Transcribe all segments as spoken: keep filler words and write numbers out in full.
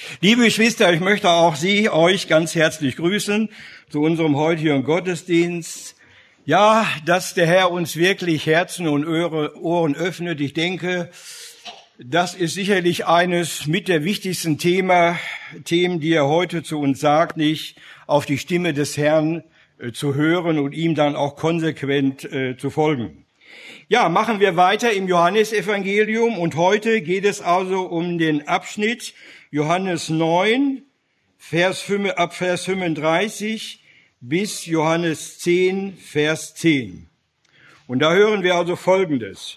Liebe Geschwister, ich möchte auch Sie, euch ganz herzlich grüßen zu unserem heutigen Gottesdienst. Ja, dass der Herr uns wirklich Herzen und Ohren öffnet. Ich denke, das ist sicherlich eines mit der wichtigsten Thema, Themen, die er heute zu uns sagt, nicht auf die Stimme des Herrn äh, zu hören und ihm dann auch konsequent äh, zu folgen. Ja, machen wir weiter im Johannesevangelium und heute geht es also um den Abschnitt Johannes neun, Vers fünf, ab Vers fünfunddreißig bis Johannes zehn, Vers zehn. Und da hören wir also Folgendes.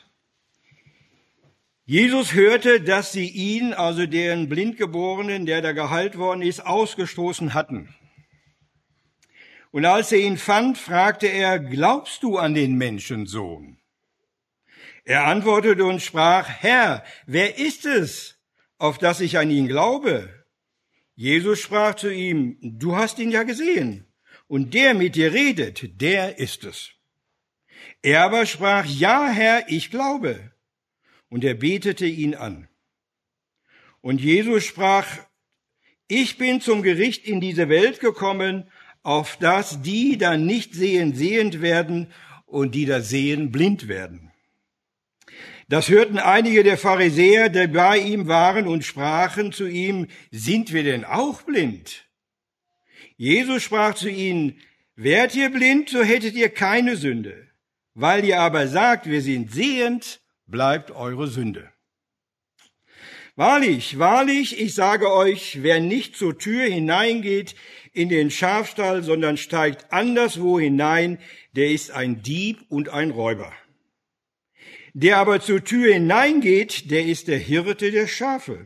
Jesus hörte, dass sie ihn, also den Blindgeborenen, der da geheilt worden ist, ausgestoßen hatten. Und als er ihn fand, fragte er, glaubst du an den Menschensohn? Er antwortete und sprach, Herr, wer ist es, auf das ich an ihn glaube? Jesus sprach zu ihm, du hast ihn ja gesehen, und der mit dir redet, der ist es. Er aber sprach, ja, Herr, ich glaube. Und er betete ihn an. Und Jesus sprach, ich bin zum Gericht in diese Welt gekommen, auf das die da nicht sehen, sehend werden und die da sehen, blind werden. Das hörten einige der Pharisäer, die bei ihm waren, und sprachen zu ihm, sind wir denn auch blind? Jesus sprach zu ihnen, wärt ihr blind, so hättet ihr keine Sünde. Weil ihr aber sagt, wir sind sehend, bleibt eure Sünde. Wahrlich, wahrlich, ich sage euch, wer nicht zur Tür hineingeht in den Schafstall, sondern steigt anderswo hinein, der ist ein Dieb und ein Räuber. Der aber zur Tür hineingeht, der ist der Hirte der Schafe.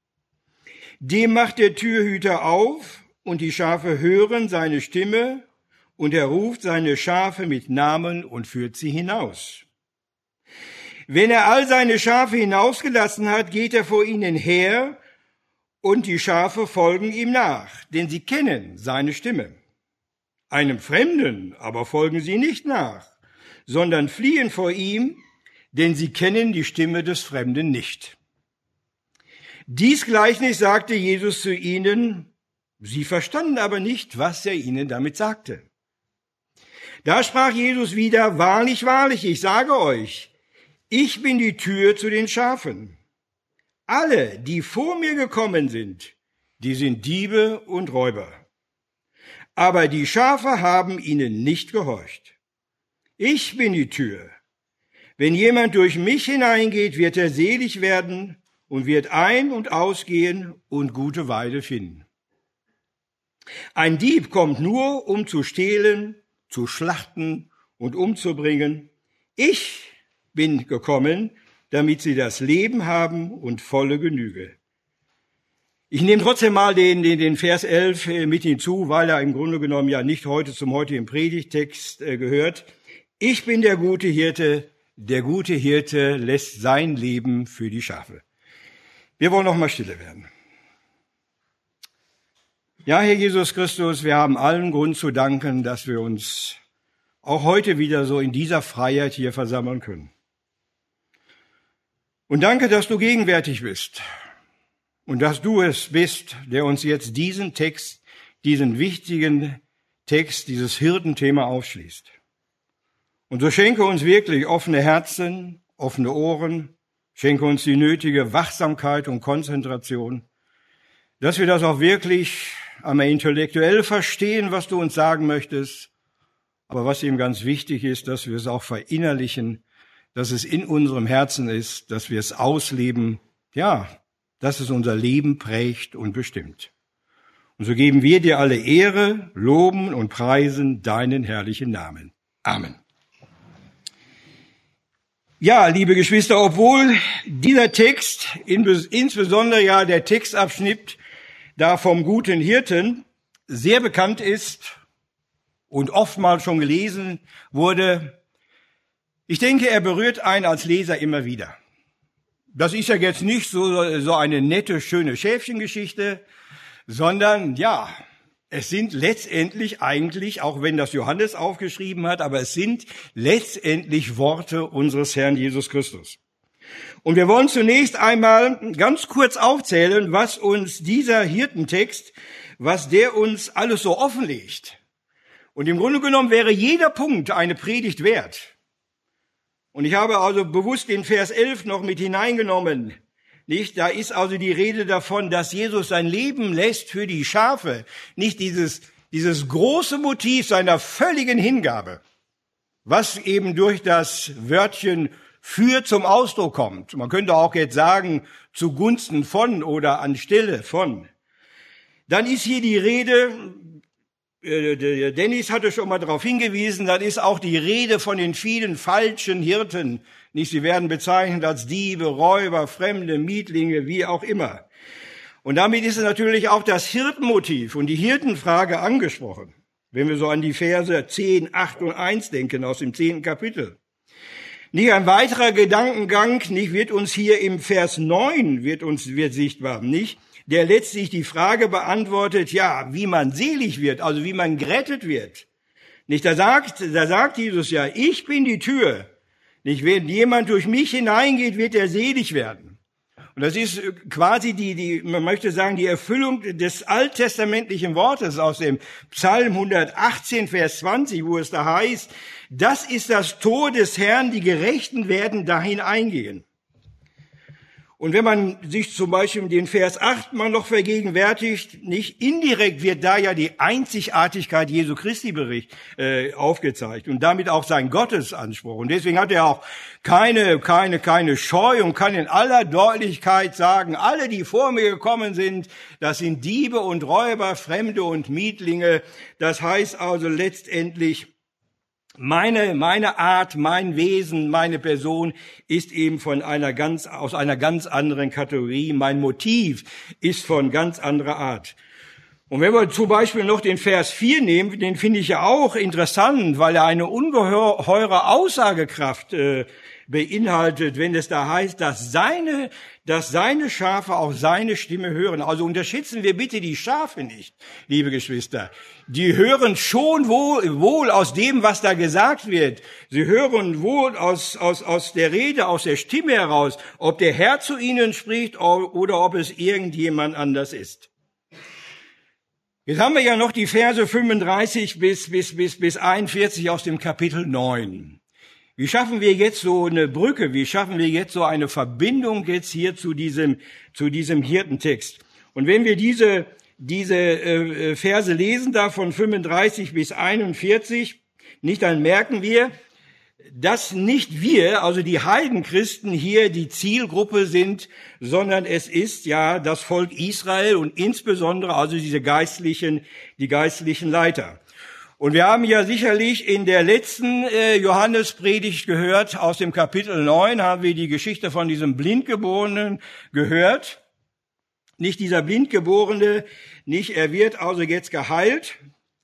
Dem macht der Türhüter auf, und die Schafe hören seine Stimme, und er ruft seine Schafe mit Namen und führt sie hinaus. Wenn er all seine Schafe hinausgelassen hat, geht er vor ihnen her, und die Schafe folgen ihm nach, denn sie kennen seine Stimme. Einem Fremden aber folgen sie nicht nach, sondern fliehen vor ihm, denn sie kennen die Stimme des Fremden nicht. Dies Gleichnis sagte Jesus zu ihnen, sie verstanden aber nicht, was er ihnen damit sagte. Da sprach Jesus wieder, wahrlich, wahrlich, ich sage euch, ich bin die Tür zu den Schafen. Alle, die vor mir gekommen sind, die sind Diebe und Räuber. Aber die Schafe haben ihnen nicht gehorcht. Ich bin die Tür. Wenn jemand durch mich hineingeht, wird er selig werden und wird ein- und ausgehen und gute Weide finden. Ein Dieb kommt nur, um zu stehlen, zu schlachten und umzubringen. Ich bin gekommen, damit sie das Leben haben und volle Genüge. Ich nehme trotzdem mal den, den, den Vers elf mit hinzu, weil er im Grunde genommen ja nicht heute zum heutigen Predigtext gehört. Ich bin der gute Hirte, der gute Hirte lässt sein Leben für die Schafe. Wir wollen noch mal stille werden. Ja, Herr Jesus Christus, wir haben allen Grund zu danken, dass wir uns auch heute wieder so in dieser Freiheit hier versammeln können. Und danke, dass du gegenwärtig bist und dass du es bist, der uns jetzt diesen Text, diesen wichtigen Text, dieses Hirtenthema aufschließt. Und so schenke uns wirklich offene Herzen, offene Ohren, schenke uns die nötige Wachsamkeit und Konzentration, dass wir das auch wirklich einmal intellektuell verstehen, was du uns sagen möchtest, aber was eben ganz wichtig ist, dass wir es auch verinnerlichen, dass es in unserem Herzen ist, dass wir es ausleben, ja, dass es unser Leben prägt und bestimmt. Und so geben wir dir alle Ehre, loben und preisen deinen herrlichen Namen. Amen. Ja, liebe Geschwister, obwohl dieser Text, insbesondere ja der Textabschnitt da vom guten Hirten, sehr bekannt ist und oftmals schon gelesen wurde, ich denke, er berührt einen als Leser immer wieder. Das ist ja jetzt nicht so, so eine nette, schöne Schäfchengeschichte, sondern ja, es sind letztendlich eigentlich, auch wenn das Johannes aufgeschrieben hat, aber es sind letztendlich Worte unseres Herrn Jesus Christus. Und wir wollen zunächst einmal ganz kurz aufzählen, was uns dieser Hirtentext, was der uns alles so offenlegt. Und im Grunde genommen wäre jeder Punkt eine Predigt wert. Und ich habe also bewusst den Vers elf noch mit hineingenommen. Nicht? Da ist also die Rede davon, dass Jesus sein Leben lässt für die Schafe. Nicht dieses, dieses große Motiv seiner völligen Hingabe, was eben durch das Wörtchen für zum Ausdruck kommt. Man könnte auch jetzt sagen, zugunsten von oder anstelle von. Dann ist hier die Rede, äh, Dennis hatte schon mal darauf hingewiesen, dann ist auch die Rede von den vielen falschen Hirten. Nicht, sie werden bezeichnet als Diebe, Räuber, Fremde, Mietlinge, wie auch immer. Und damit ist natürlich auch das Hirtenmotiv und die Hirtenfrage angesprochen. Wenn wir so an die Verse zehn, acht und eins denken aus dem zehnten Kapitel. Nicht ein weiterer Gedankengang, nicht wird uns hier im Vers neun wird uns wird sichtbar, nicht? Der letztlich die Frage beantwortet, ja, wie man selig wird, also wie man gerettet wird. Nicht, da sagt, da sagt Jesus ja, ich bin die Tür. Nicht, wenn jemand durch mich hineingeht, wird er selig werden. Und das ist quasi die, die, man möchte sagen, die Erfüllung des alttestamentlichen Wortes aus dem Psalm hundertachtzehn, Vers zwanzig, wo es da heißt, das ist das Tor des Herrn, die Gerechten werden dahin eingehen. Und wenn man sich zum Beispiel den Vers acht mal noch vergegenwärtigt, nicht indirekt wird da ja die Einzigartigkeit Jesu Christi Bericht äh, aufgezeigt und damit auch sein Gottesanspruch. Und deswegen hat er auch keine, keine, keine Scheu und kann in aller Deutlichkeit sagen, alle, die vor mir gekommen sind, das sind Diebe und Räuber, Fremde und Mietlinge. Das heißt also letztendlich, Meine, meine Art, mein Wesen, meine Person ist eben von einer ganz, aus einer ganz anderen Kategorie. Mein Motiv ist von ganz anderer Art. Und wenn wir zum Beispiel noch den Vers vier nehmen, den finde ich ja auch interessant, weil er eine ungeheure Aussagekraft äh, beinhaltet, wenn es da heißt, dass seine, dass seine Schafe auch seine Stimme hören. Also unterschätzen wir bitte die Schafe nicht, liebe Geschwister. Die hören schon wohl, wohl aus dem, was da gesagt wird. Sie hören wohl aus, aus, aus der Rede, aus der Stimme heraus, ob der Herr zu ihnen spricht oder ob es irgendjemand anders ist. Jetzt haben wir ja noch die Verse fünfunddreißig bis, bis, bis, bis einundvierzig aus dem Kapitel neun. Wie schaffen wir jetzt so eine Brücke? Wie schaffen wir jetzt so eine Verbindung jetzt hier zu diesem, zu diesem Hirtentext? Und wenn wir diese, diese äh, Verse lesen, da von fünfunddreißig bis einundvierzig, nicht, dann merken wir, dass nicht wir, also die Heidenchristen hier die Zielgruppe sind, sondern es ist ja das Volk Israel und insbesondere also diese geistlichen, die geistlichen Leiter. Und wir haben ja sicherlich in der letzten äh, Johannespredigt gehört, aus dem Kapitel neun haben wir die Geschichte von diesem Blindgeborenen gehört. Nicht dieser Blindgeborene, nicht, er wird also jetzt geheilt.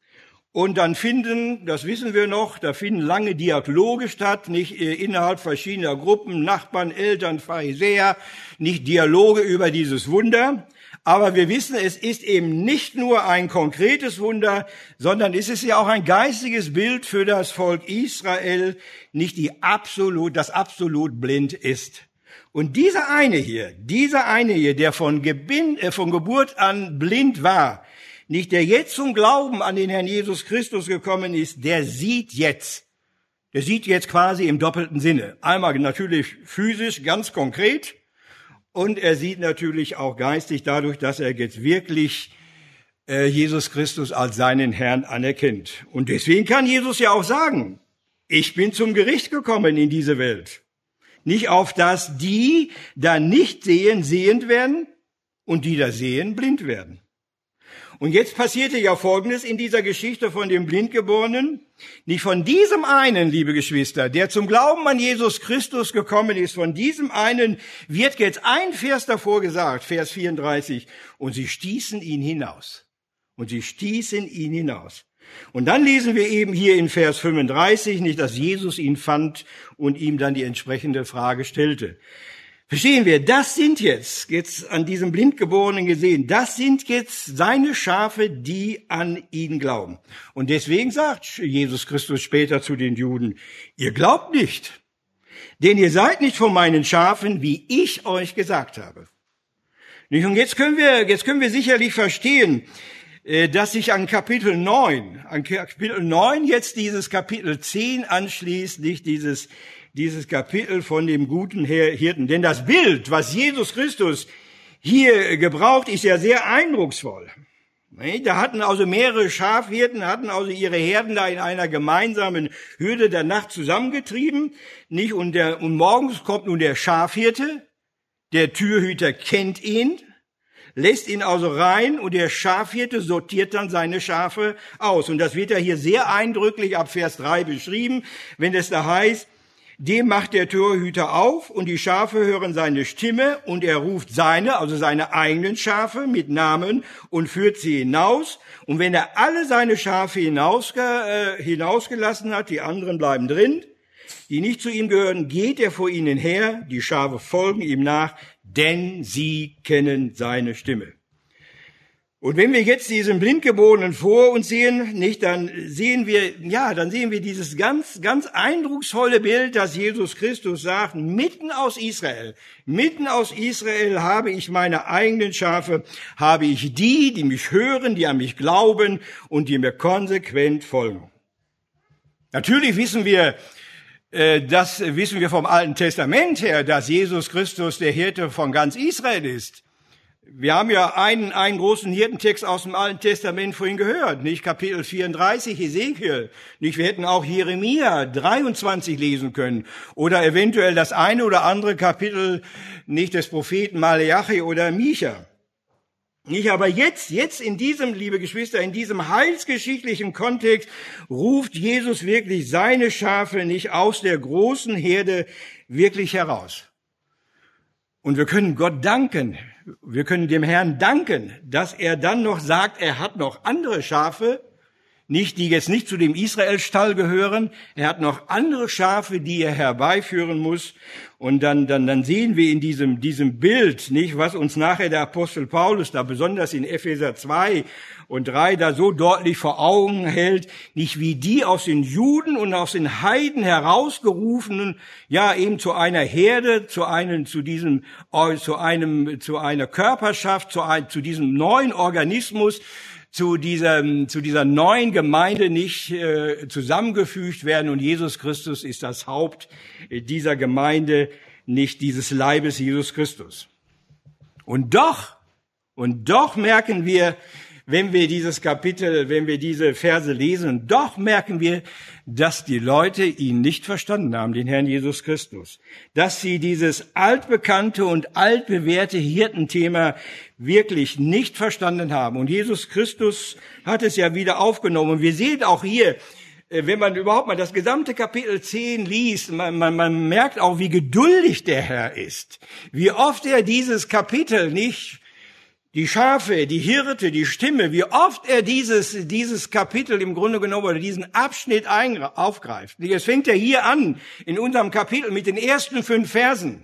Und dann finden, das wissen wir noch, da finden lange Dialoge statt, nicht äh, innerhalb verschiedener Gruppen, Nachbarn, Eltern, Pharisäer, nicht Dialoge über dieses Wunder. Aber wir wissen, es ist eben nicht nur ein konkretes Wunder, sondern es ist ja auch ein geistiges Bild für das Volk Israel, nicht die absolut, das absolut blind ist. Und dieser eine hier, dieser eine hier, der von, Gebin, äh, von Geburt an blind war, nicht der jetzt zum Glauben an den Herrn Jesus Christus gekommen ist, der sieht jetzt. Der sieht jetzt quasi im doppelten Sinne. Einmal natürlich physisch, ganz konkret. Und er sieht natürlich auch geistig dadurch, dass er jetzt wirklich äh, Jesus Christus als seinen Herrn anerkennt. Und deswegen kann Jesus ja auch sagen, ich bin zum Gericht gekommen in diese Welt. Nicht auf das die da nicht sehen, sehend werden und die da sehen, blind werden. Und jetzt passierte ja Folgendes in dieser Geschichte von dem Blindgeborenen. Nicht von diesem einen, liebe Geschwister, der zum Glauben an Jesus Christus gekommen ist, von diesem einen wird jetzt ein Vers davor gesagt, Vers vierunddreißig, und sie stießen ihn hinaus. Und sie stießen ihn hinaus. Und dann lesen wir eben hier in Vers fünfunddreißig nicht, dass Jesus ihn fand und ihm dann die entsprechende Frage stellte. Verstehen wir, das sind jetzt, jetzt an diesem Blindgeborenen gesehen, das sind jetzt seine Schafe, die an ihn glauben. Und deswegen sagt Jesus Christus später zu den Juden, ihr glaubt nicht. Denn ihr seid nicht von meinen Schafen, wie ich euch gesagt habe. Und jetzt können wir, jetzt können wir sicherlich verstehen, dass sich an Kapitel neun, an Kapitel neun jetzt dieses Kapitel zehn anschließt, nicht dieses, dieses Kapitel von dem guten Hirten. Denn das Bild, was Jesus Christus hier gebraucht, ist ja sehr eindrucksvoll. Da hatten also mehrere Schafhirten, hatten also ihre Herden da in einer gemeinsamen Hürde der Nacht zusammengetrieben, nicht? Und, der, und morgens kommt nun der Schafhirte, der Türhüter kennt ihn, lässt ihn also rein und der Schafhirte sortiert dann seine Schafe aus. Und das wird ja hier sehr eindrücklich ab Vers drei beschrieben, wenn es da heißt, dem macht der Torhüter auf und die Schafe hören seine Stimme und er ruft seine, also seine eigenen Schafe mit Namen und führt sie hinaus. Und wenn er alle seine Schafe hinausge, äh, hinausgelassen hat, die anderen bleiben drin, die nicht zu ihm gehören, geht er vor ihnen her, die Schafe folgen ihm nach, denn sie kennen seine Stimme. Und wenn wir jetzt diesen Blindgeborenen vor uns sehen, nicht, dann sehen wir, ja, dann sehen wir dieses ganz, ganz eindrucksvolle Bild, das Jesus Christus sagt, mitten aus Israel, mitten aus Israel habe ich meine eigenen Schafe, habe ich die, die mich hören, die an mich glauben und die mir konsequent folgen. Natürlich wissen wir, das wissen wir vom Alten Testament her, dass Jesus Christus der Hirte von ganz Israel ist. Wir haben ja einen, einen großen Hirtentext aus dem Alten Testament vorhin gehört, nicht? Kapitel vierunddreißig, Ezekiel. Nicht? Wir hätten auch Jeremia dreiundzwanzig lesen können. Oder eventuell das eine oder andere Kapitel, nicht, des Propheten Maleachi oder Micha. Nicht, aber jetzt, jetzt in diesem, liebe Geschwister, in diesem heilsgeschichtlichen Kontext ruft Jesus wirklich seine Schafe nicht aus der großen Herde wirklich heraus. Und wir können Gott danken, wir können dem Herrn danken, dass er dann noch sagt, er hat noch andere Schafe, nicht, die jetzt nicht zu dem Israelstall gehören. Er hat noch andere Schafe, die er herbeiführen muss. Und dann, dann, dann sehen wir in diesem, diesem Bild, nicht, was uns nachher der Apostel Paulus da besonders in Epheser zwei und drei da so deutlich vor Augen hält, nicht wie die aus den Juden und aus den Heiden herausgerufenen, ja, eben zu einer Herde, zu einem, zu diesem, zu einem, zu einer Körperschaft, zu einem, zu diesem neuen Organismus, zu dieser, zu dieser neuen Gemeinde nicht äh, zusammengefügt werden. Und Jesus Christus ist das Haupt dieser Gemeinde, nicht dieses Leibes Jesus Christus. Und doch, und doch merken wir, wenn wir dieses Kapitel, wenn wir diese Verse lesen, doch merken wir, dass die Leute ihn nicht verstanden haben, den Herrn Jesus Christus. Dass sie dieses altbekannte und altbewährte Hirtenthema wirklich nicht verstanden haben. Und Jesus Christus hat es ja wieder aufgenommen. Und wir sehen auch hier, wenn man überhaupt mal das gesamte Kapitel zehn liest, man, man, man merkt auch, wie geduldig der Herr ist. Wie oft er dieses Kapitel nicht, die Schafe, die Hirte, die Stimme, wie oft er dieses, dieses Kapitel im Grunde genommen oder diesen Abschnitt aufgreift. Es fängt ja hier an, in unserem Kapitel mit den ersten fünf Versen.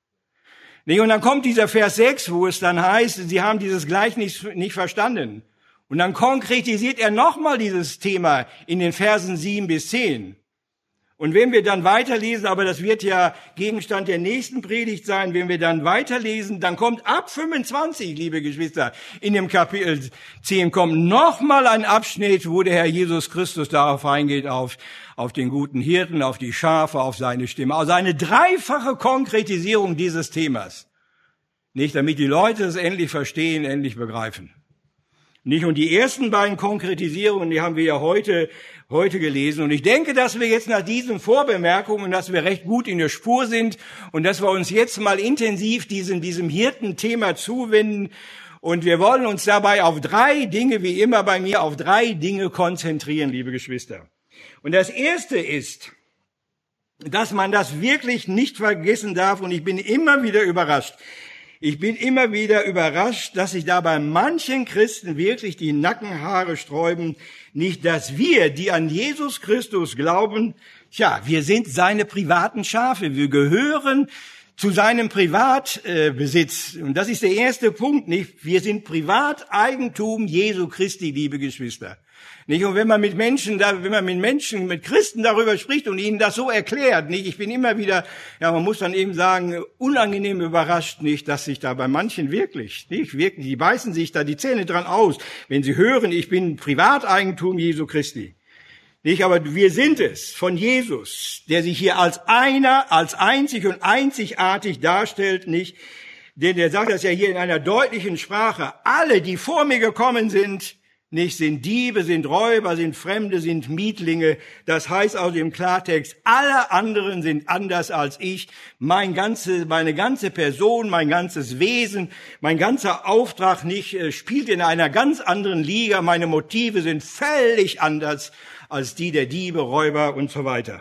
Und dann kommt dieser Vers sechs, wo es dann heißt, sie haben dieses Gleichnis nicht verstanden. Und dann konkretisiert er nochmal dieses Thema in den Versen sieben bis zehn. Und wenn wir dann weiterlesen, aber das wird ja Gegenstand der nächsten Predigt sein, wenn wir dann weiterlesen, dann kommt ab fünfundzwanzig, liebe Geschwister, in dem Kapitel zehn kommt nochmal ein Abschnitt, wo der Herr Jesus Christus darauf eingeht, auf, auf den guten Hirten, auf die Schafe, auf seine Stimme. Also eine dreifache Konkretisierung dieses Themas. Nicht, damit die Leute es endlich verstehen, endlich begreifen. Nicht, und die ersten beiden Konkretisierungen, die haben wir ja heute, heute gelesen. Und ich denke, dass wir jetzt nach diesen Vorbemerkungen, dass wir recht gut in der Spur sind und dass wir uns jetzt mal intensiv diesem, diesem Hirtenthema zuwenden. Und wir wollen uns dabei auf drei Dinge, wie immer bei mir, auf drei Dinge konzentrieren, liebe Geschwister. Und das erste ist, dass man das wirklich nicht vergessen darf. Und ich bin immer wieder überrascht. Ich bin immer wieder überrascht, dass sich da bei manchen Christen wirklich die Nackenhaare sträuben. Nicht, dass wir, die an Jesus Christus glauben, tja, wir sind seine privaten Schafe. Wir gehören zu seinem Privatbesitz. Und das ist der erste Punkt, nicht? Wir sind Privateigentum Jesu Christi, liebe Geschwister. Nicht? Und wenn man mit Menschen, da, wenn man mit Menschen, mit Christen darüber spricht und ihnen das so erklärt, nicht? Ich bin immer wieder, ja, man muss dann eben sagen, unangenehm überrascht, nicht, dass sich da bei manchen wirklich, nicht, wirklich, die beißen sich da die Zähne dran aus, wenn sie hören, ich bin Privateigentum Jesu Christi. Nicht, aber wir sind es von Jesus, der sich hier als einer, als einzig und einzigartig darstellt, nicht? Denn der sagt das ja hier in einer deutlichen Sprache. Alle, die vor mir gekommen sind, nicht, sind Diebe, sind Räuber, sind Fremde, sind Mietlinge. Das heißt also im Klartext, alle anderen sind anders als ich. Mein ganze, meine ganze Person, mein ganzes Wesen, mein ganzer Auftrag nicht, spielt in einer ganz anderen Liga. Meine Motive sind völlig anders als die der Diebe, Räuber und so weiter.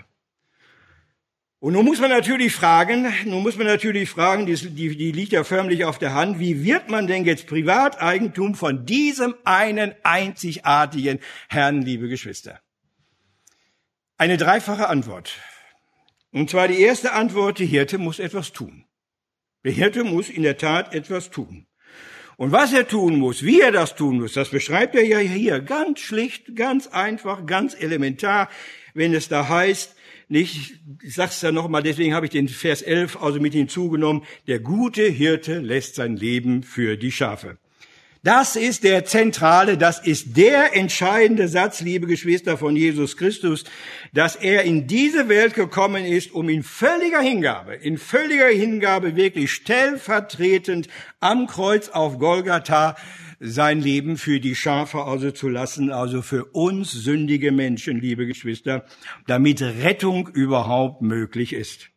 Und nun muss man natürlich fragen, nun muss man natürlich fragen, die, die, die liegt ja förmlich auf der Hand, wie wird man denn jetzt Privateigentum von diesem einen einzigartigen Herrn, liebe Geschwister? Eine dreifache Antwort. Und zwar die erste Antwort, der Hirte muss etwas tun. Der Hirte muss in der Tat etwas tun. Und was er tun muss, wie er das tun muss, das beschreibt er ja hier ganz schlicht, ganz einfach, ganz elementar, wenn es da heißt, nicht, ich sag's ja nochmal, deswegen habe ich den Vers elf also mit hinzugenommen, der gute Hirte lässt sein Leben für die Schafe. Das ist der zentrale, das ist der entscheidende Satz, liebe Geschwister, von Jesus Christus, dass er in diese Welt gekommen ist, um in völliger Hingabe, in völliger Hingabe wirklich stellvertretend am Kreuz auf Golgatha sein Leben für die Schafe also zu lassen, also für uns sündige Menschen, liebe Geschwister, damit Rettung überhaupt möglich ist.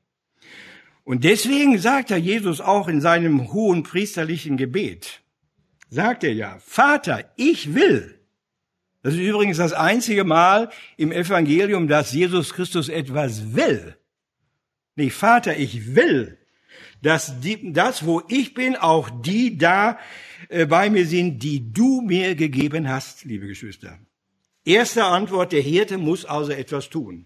Und deswegen sagt er Jesus auch in seinem hohen priesterlichen Gebet, sagt er ja, Vater, ich will. Das ist übrigens das einzige Mal im Evangelium, dass Jesus Christus etwas will. Nicht, Vater, ich will, dass die, das, wo ich bin, auch die da äh, bei mir sind, die du mir gegeben hast, liebe Geschwister. Erste Antwort, der Hirte muss also etwas tun.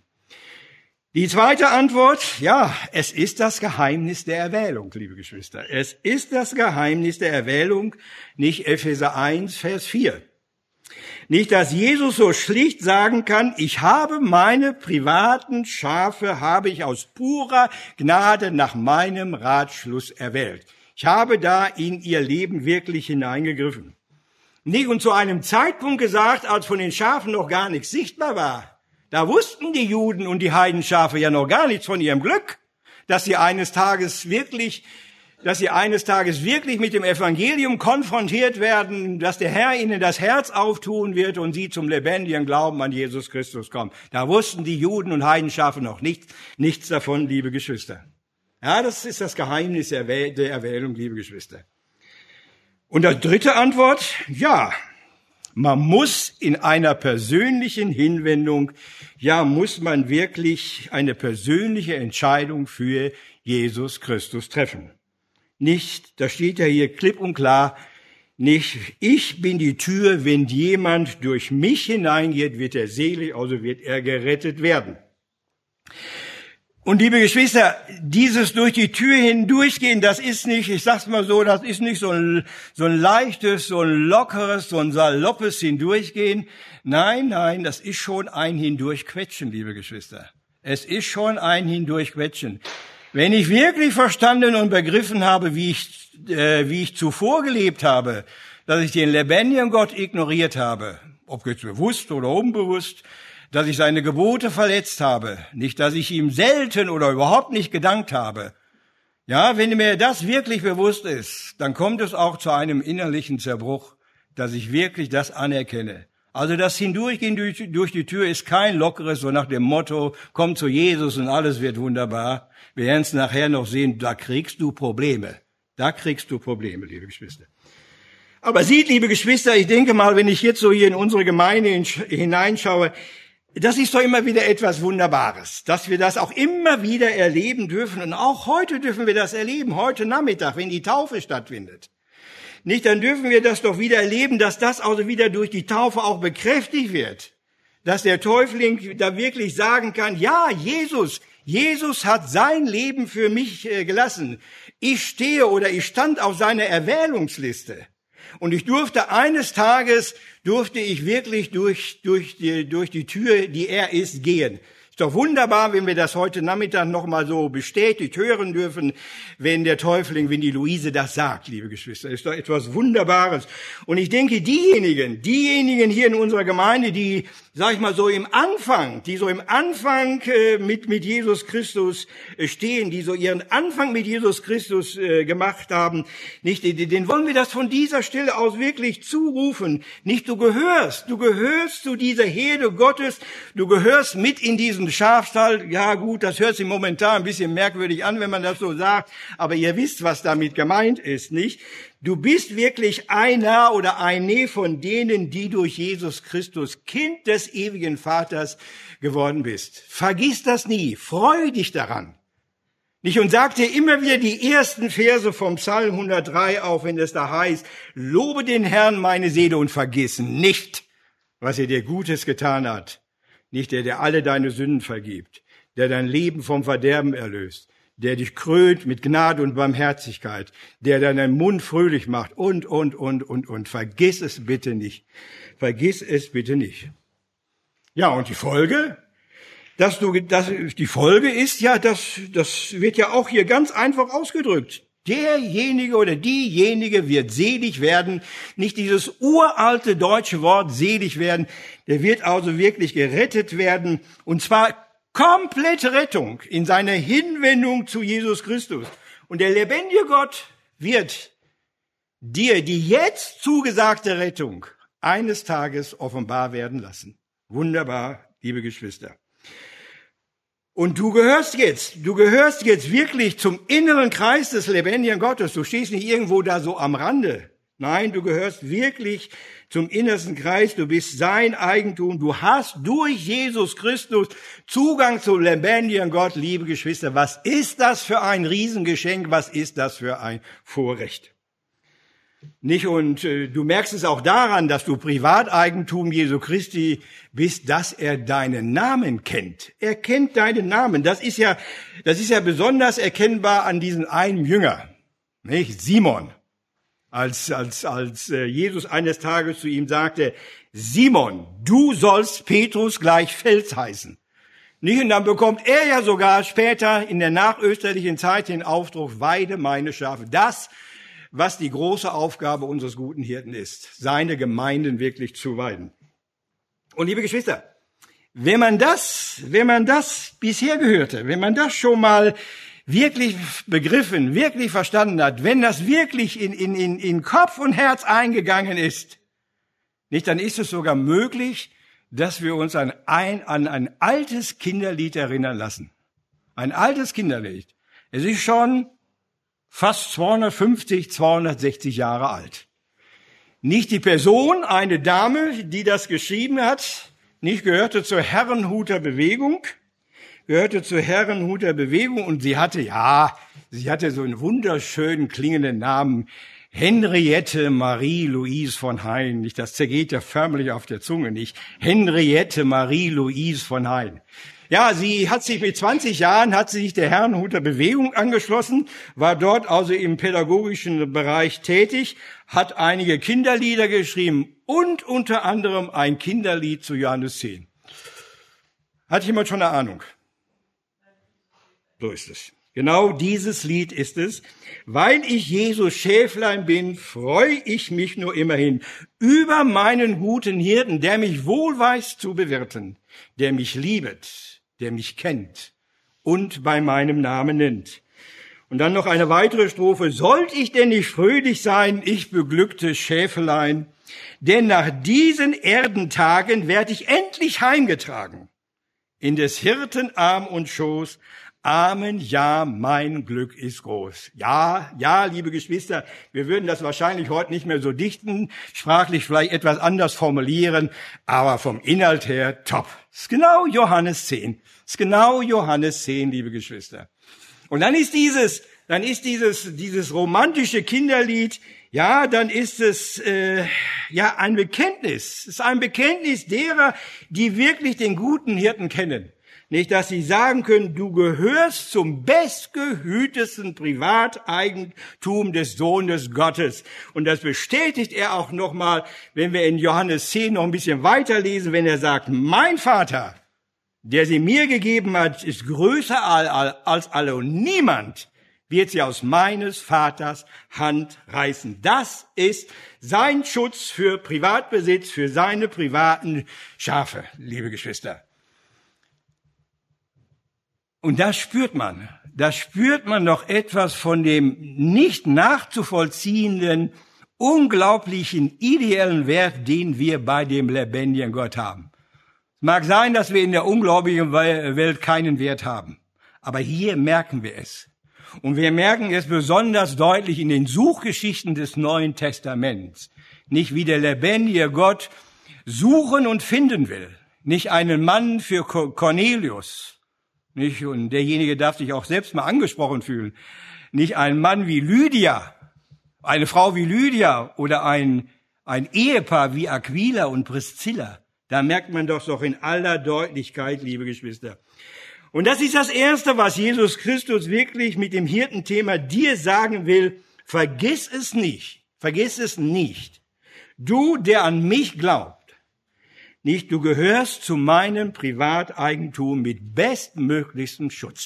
Die zweite Antwort, ja, es ist das Geheimnis der Erwählung, liebe Geschwister. Es ist das Geheimnis der Erwählung, nicht Epheser eins, Vers vier. Nicht, dass Jesus so schlicht sagen kann, ich habe meine privaten Schafe, habe ich aus purer Gnade nach meinem Ratschluss erwählt. Ich habe da in ihr Leben wirklich hineingegriffen. Nicht und zu einem Zeitpunkt gesagt, als von den Schafen noch gar nichts sichtbar war. Da wussten die Juden und die Heidenschafe ja noch gar nichts von ihrem Glück, dass sie eines Tages wirklich, dass sie eines Tages wirklich mit dem Evangelium konfrontiert werden, dass der Herr ihnen das Herz auftun wird und sie zum lebendigen Glauben an Jesus Christus kommen. Da wussten die Juden und Heidenschafe noch nichts, nichts davon, liebe Geschwister. Ja, das ist das Geheimnis der Erwählung, liebe Geschwister. Und die dritte Antwort, ja, man muss in einer persönlichen Hinwendung, ja, muss man wirklich eine persönliche Entscheidung für Jesus Christus treffen. Nicht, da steht ja hier klipp und klar, nicht, ich bin die Tür, wenn jemand durch mich hineingeht, wird er selig, also wird er gerettet werden. Und liebe Geschwister, dieses durch die Tür hindurchgehen, das ist nicht, ich sag's mal so, das ist nicht so ein, so ein leichtes, so ein lockeres, so ein saloppes Hindurchgehen. Nein, nein, das ist schon ein Hindurchquetschen, liebe Geschwister. Es ist schon ein Hindurchquetschen. Wenn ich wirklich verstanden und begriffen habe, wie ich, äh, wie ich zuvor gelebt habe, dass ich den lebendigen Gott ignoriert habe, ob jetzt bewusst oder unbewusst, dass ich seine Gebote verletzt habe, nicht, dass ich ihm selten oder überhaupt nicht gedankt habe. Ja, wenn mir das wirklich bewusst ist, dann kommt es auch zu einem innerlichen Zerbruch, dass ich wirklich das anerkenne. Also das Hindurchgehen durch, durch die Tür ist kein lockeres, so nach dem Motto, komm zu Jesus und alles wird wunderbar. Wir werden es nachher noch sehen, da kriegst du Probleme. Da kriegst du Probleme, liebe Geschwister. Aber seht, liebe Geschwister, ich denke mal, wenn ich jetzt so hier in unsere Gemeinde hineinschaue, das ist doch immer wieder etwas Wunderbares, dass wir das auch immer wieder erleben dürfen. Und auch heute dürfen wir das erleben, heute Nachmittag, wenn die Taufe stattfindet. Nicht, dann dürfen wir das doch wieder erleben, dass das also wieder durch die Taufe auch bekräftigt wird. Dass der Täufling da wirklich sagen kann, ja, Jesus, Jesus hat sein Leben für mich gelassen. Ich stehe oder ich stand auf seiner Erwählungsliste. Und ich durfte eines Tages, durfte ich wirklich durch, durch die, durch die Tür, die er ist, gehen. Ist doch wunderbar, wenn wir das heute Nachmittag noch mal so bestätigt hören dürfen, wenn der Täufling, wenn die Luise das sagt, liebe Geschwister. Ist doch etwas Wunderbares. Und ich denke, diejenigen, diejenigen hier in unserer Gemeinde, die, sag ich mal so im Anfang, die so im Anfang äh, mit mit Jesus Christus äh, stehen, die so ihren Anfang mit Jesus Christus äh, gemacht haben, nicht, den wollen wir das von dieser Stelle aus wirklich zurufen. Nicht, du gehörst, du gehörst zu dieser Herde Gottes, du gehörst mit in diesen Schafstall. Ja gut, das hört sich momentan ein bisschen merkwürdig an, wenn man das so sagt, aber ihr wisst, was damit gemeint ist, nicht? Du bist wirklich einer oder eine von denen, die durch Jesus Christus Kind des ewigen Vaters geworden bist. Vergiss das nie, freu dich daran. Nicht? Und sag dir immer wieder die ersten Verse vom Psalm hundertdrei auf, wenn es da heißt, lobe den Herrn meine Seele und vergiss nicht, was er dir Gutes getan hat. Nicht der, der alle deine Sünden vergibt, der dein Leben vom Verderben erlöst, der dich krönt mit Gnade und Barmherzigkeit, der deinen Mund fröhlich macht und, und, und, und, und. Vergiss es bitte nicht. Vergiss es bitte nicht. Ja, und die Folge? Dass du, dass, die Folge ist ja, das, das wird ja auch hier ganz einfach ausgedrückt. Derjenige oder diejenige wird selig werden, nicht dieses uralte deutsche Wort selig werden, der wird also wirklich gerettet werden, und zwar komplette Rettung in seiner Hinwendung zu Jesus Christus. Und der lebendige Gott wird dir die jetzt zugesagte Rettung eines Tages offenbar werden lassen. Wunderbar, liebe Geschwister. Und du gehörst jetzt, du gehörst jetzt wirklich zum inneren Kreis des lebendigen Gottes. Du stehst nicht irgendwo da so am Rande. Nein, du gehörst wirklich zum innersten Kreis. Du bist sein Eigentum. Du hast durch Jesus Christus Zugang zum lebendigen Gott, liebe Geschwister. Was ist das für ein Riesengeschenk? Was ist das für ein Vorrecht? Nicht? Und äh, du merkst es auch daran, dass du Privateigentum Jesu Christi bist, dass er deinen Namen kennt. Er kennt deinen Namen. Das ist ja, das ist ja besonders erkennbar an diesem einen Jünger, nicht? Simon. Als, als, als äh, Jesus eines Tages zu ihm sagte, Simon, du sollst Petrus gleich Fels heißen. Nicht? Und dann bekommt er ja sogar später in der nachösterlichen Zeit den Auftrag, weide meine Schafe. Das, was die große Aufgabe unseres guten Hirten ist, seine Gemeinden wirklich zu weiden. Und liebe Geschwister, wenn man das, wenn man das bisher gehörte, wenn man das schon mal wirklich begriffen, wirklich verstanden hat, wenn das wirklich in, in, in, in Kopf und Herz eingegangen ist, nicht, dann ist es sogar möglich, dass wir uns an ein, an ein altes Kinderlied erinnern lassen. Ein altes Kinderlied. Es ist schon fast zweihundertfünfzig, zweihundertsechzig Jahre alt. Nicht die Person, eine Dame, die das geschrieben hat, nicht gehörte zur Herrenhuter Bewegung, gehörte zur Herrenhuter Bewegung und sie hatte, ja, sie hatte so einen wunderschönen klingenden Namen, Henriette Marie Louise von Hein. Nicht, das zergeht ja förmlich auf der Zunge, nicht? Henriette Marie Louise von Hein. Ja, sie hat sich mit zwanzig Jahren, hat sie sich der Herrenhuter Bewegung angeschlossen, war dort also im pädagogischen Bereich tätig, hat einige Kinderlieder geschrieben und unter anderem ein Kinderlied zu Johannes zehn. Hat jemand schon eine Ahnung? So ist es. Genau dieses Lied ist es. Weil ich Jesus Schäflein bin, freue ich mich nur immerhin über meinen guten Hirten, der mich wohl weiß zu bewirten, der mich liebet, der mich kennt und bei meinem Namen nennt. Und dann noch eine weitere Strophe. Sollt ich denn nicht fröhlich sein, ich beglückte Schäfelein, denn nach diesen Erdentagen werd ich endlich heimgetragen in des Hirten Arm und Schoß. Amen, ja, mein Glück ist groß. Ja, ja, liebe Geschwister, wir würden das wahrscheinlich heute nicht mehr so dichten, sprachlich vielleicht etwas anders formulieren, aber vom Inhalt her top. Das ist genau Johannes zehn. Das ist genau Johannes zehn, liebe Geschwister. Und dann ist dieses, dann ist dieses, dieses romantische Kinderlied, ja, dann ist es, äh, ja, ein Bekenntnis. Es ist ein Bekenntnis derer, die wirklich den guten Hirten kennen. Nicht, dass sie sagen können, du gehörst zum bestgehütesten Privateigentum des Sohnes Gottes. Und das bestätigt er auch nochmal, wenn wir in Johannes zehn noch ein bisschen weiterlesen, wenn er sagt, mein Vater, der sie mir gegeben hat, ist größer als alle und niemand wird sie aus meines Vaters Hand reißen. Das ist sein Schutz für Privatbesitz, für seine privaten Schafe, liebe Geschwister. Und das spürt man. Da spürt man noch etwas von dem nicht nachzuvollziehenden, unglaublichen, ideellen Wert, den wir bei dem lebendigen Gott haben. Es mag sein, dass wir in der ungläubigen Welt keinen Wert haben. Aber hier merken wir es. Und wir merken es besonders deutlich in den Suchgeschichten des Neuen Testaments. Nicht wie der lebendige Gott suchen und finden will. Nicht einen Mann für Cornelius. Nicht, und derjenige darf sich auch selbst mal angesprochen fühlen. Nicht ein Mann wie Lydia, eine Frau wie Lydia oder ein, ein Ehepaar wie Aquila und Priscilla. Da merkt man doch doch in aller Deutlichkeit, liebe Geschwister. Und das ist das Erste, was Jesus Christus wirklich mit dem Hirtenthema dir sagen will. Vergiss es nicht. Vergiss es nicht. Du, der an mich glaubt. Nicht, du gehörst zu meinem Privateigentum mit bestmöglichstem Schutz.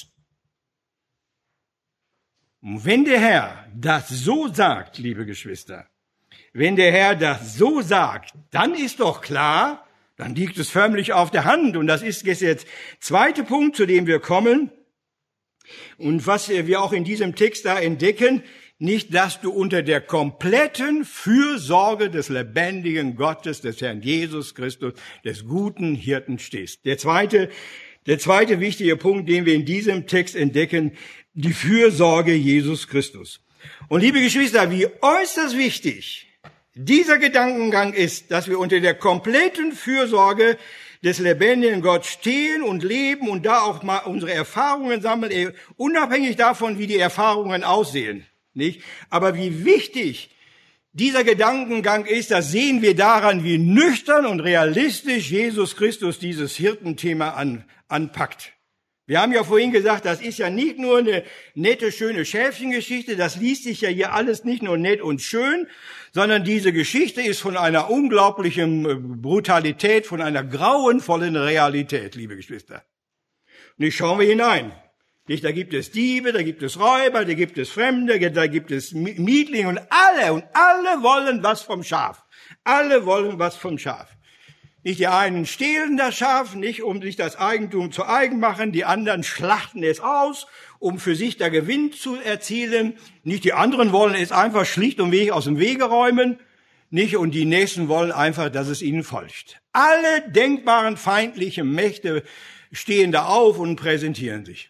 Und wenn der Herr das so sagt, liebe Geschwister, wenn der Herr das so sagt, dann ist doch klar, dann liegt es förmlich auf der Hand. Und das ist jetzt der zweite Punkt, zu dem wir kommen. Und was wir auch in diesem Text da entdecken, nicht, dass du unter der kompletten Fürsorge des lebendigen Gottes, des Herrn Jesus Christus, des guten Hirten stehst. Der zweite, der zweite wichtige Punkt, den wir in diesem Text entdecken, die Fürsorge Jesus Christus. Und liebe Geschwister, wie äußerst wichtig dieser Gedankengang ist, dass wir unter der kompletten Fürsorge des lebendigen Gott stehen und leben und da auch mal unsere Erfahrungen sammeln, unabhängig davon, wie die Erfahrungen aussehen. Nicht? Aber wie wichtig dieser Gedankengang ist, das sehen wir daran, wie nüchtern und realistisch Jesus Christus dieses Hirtenthema an, anpackt. Wir haben ja vorhin gesagt, das ist ja nicht nur eine nette, schöne Schäfchengeschichte, das liest sich ja hier alles nicht nur nett und schön, sondern diese Geschichte ist von einer unglaublichen Brutalität, von einer grauenvollen Realität, liebe Geschwister. Und jetzt schauen wir hinein. Nicht, da gibt es Diebe, da gibt es Räuber, da gibt es Fremde, da gibt es Mietlinge und alle, und alle wollen was vom Schaf. Alle wollen was vom Schaf. Nicht die einen stehlen das Schaf, nicht um sich das Eigentum zu eigen machen, die anderen schlachten es aus, um für sich da Gewinn zu erzielen. Nicht die anderen wollen es einfach schlicht und weg aus dem Wege räumen, nicht, und die Nächsten wollen einfach, dass es ihnen folgt. Alle denkbaren feindlichen Mächte stehen da auf und präsentieren sich.